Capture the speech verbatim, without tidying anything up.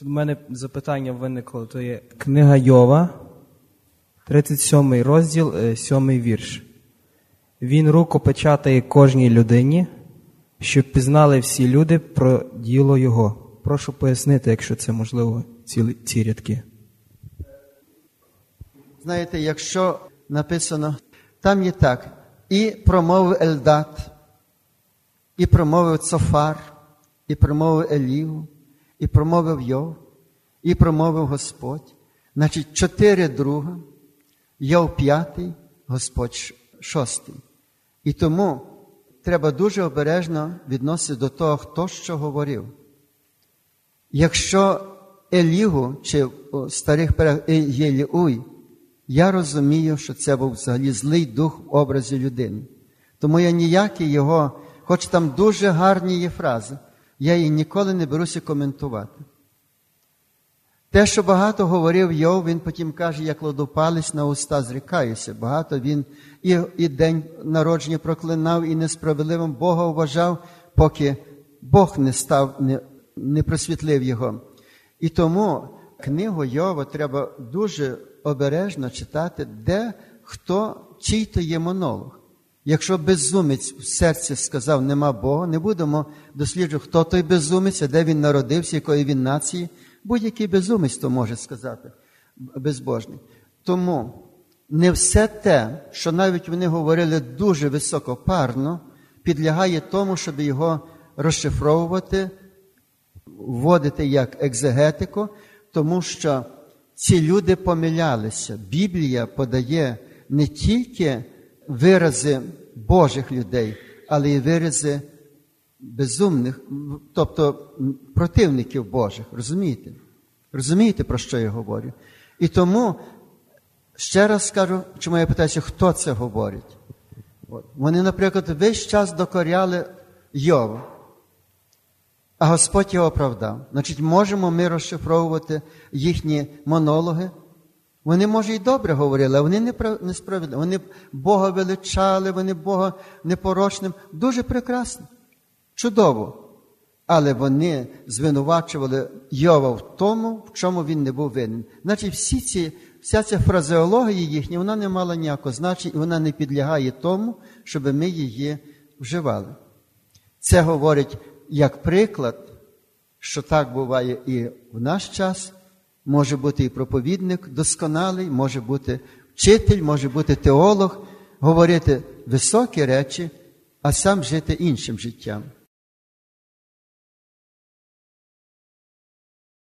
Тут в мене запитання виникло, то є книга Йова, тридцять сьомий розділ, сьомий вірш. Він руку печатає кожній людині, щоб пізнали всі люди про діло його. Прошу пояснити, якщо це можливо, ці, ці рядки. Знаєте, якщо написано, там є так, і промовив Ельдад, і промовив Цофар, і промовив Елів, і промовив Йов, і промовив Господь. Значить, чотири друга, Йов п'ятий, Господь шостий. І тому треба дуже обережно відноситися до того, хто що говорив. Якщо Елігу, чи у старих переглядах Єліуй, я розумію, що це був взагалі злий дух в образі людини. Тому я ніякі його, хоч там дуже гарні є фрази, я її ніколи не беруся коментувати. Те, що багато говорив Йов, він потім каже, як ладопалець на уста зрікаюся. Багато він і, і день народження проклинав, і несправедливим Бога вважав, поки Бог не став, не, не просвітлив його. І тому книгу Йова треба дуже обережно читати, де, хто, чий то є монолог. Якщо безумець в серці сказав, нема Бога, не будемо досліджувати, хто той безумець, а де він народився, якої він нації. Будь-який безумець то може сказати, безбожний. Тому не все те, що навіть вони говорили дуже високопарно, підлягає тому, щоб його розшифровувати, вводити як екзегетику, тому що ці люди помилялися. Біблія подає не тільки вирази Божих людей, але й вирази безумних, тобто противників Божих. Розумієте? Розумієте, про що я говорю? І тому, ще раз скажу, чому я питаюся, хто це говорить. От. Вони, наприклад, весь час докоряли Йова, а Господь його оправдав. Значить, можемо ми розшифровувати їхні монологи. Вони, може, і добре говорили, а вони несправедливі. Вони Бога величали, вони Бога непорочним. Дуже прекрасно. Чудово. Але вони звинувачували Йова в тому, в чому він не був винен. Значить, всі ці, вся ця фразеологія їхня, вона не мала ніякого значення, і вона не підлягає тому, щоб ми її вживали. Це говорить як приклад, що так буває і в наш час. Може бути і проповідник досконалий, може бути вчитель, може бути теолог, говорити високі речі, а сам жити іншим життям.